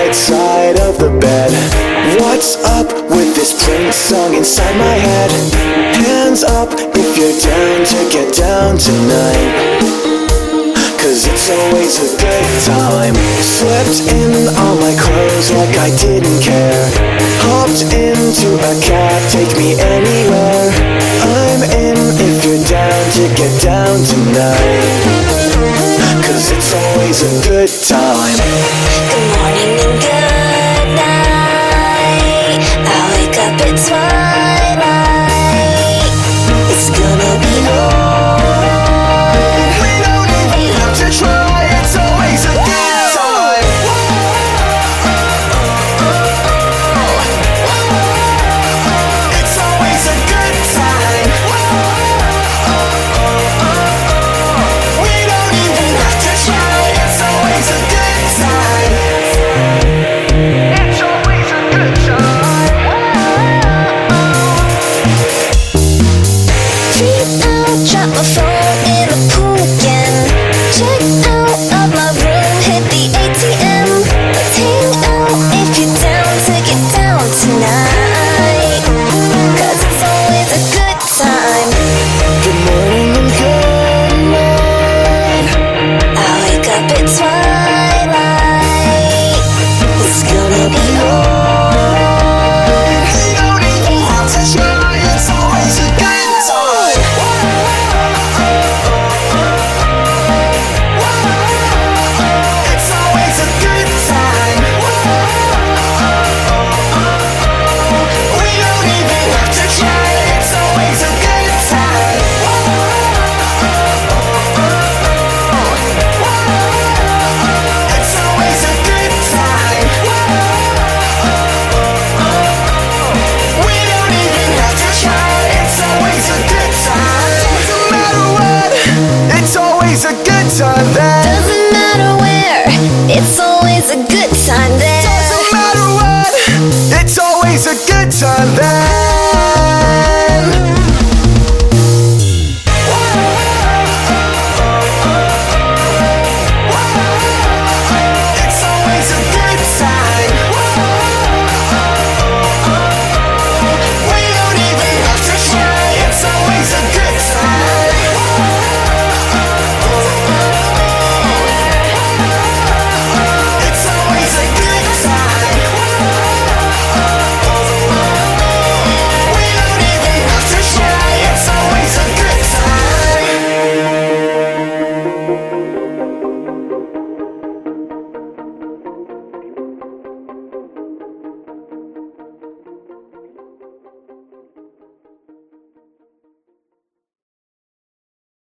right side of the bed. What's up with this Prince song inside my head? Hands up if you're down to get down tonight, 'cause it's always a good time. Slipped in all my clothes like I didn't care. Hopped into a cab, take me anywhere. I'm in if you're down to get down tonight, 'cause it's always a good time. Good morning and good night. I wake up at twilight. It's gonna be alright. We don't even have to try, it's always a good time. It's always a good time. We don't even have to try, it's always a good time. It's always a good time. Treat out, drop my phone in the pool again. Check out of my room, hit the ATM. Let's hang out if you're down to get down tonight, 'cause it's always a good time. Good morning and good night. I wake up at twilight. It's gonna be alright. We don't even have to try, it's always a good time. It's always a good time. We don't even have to try, it's always a good time. It's always a good time. We don't even have to try, it's always a good time. Doesn't matter what, it's always a good time then. Doesn't matter where, it's always a good time.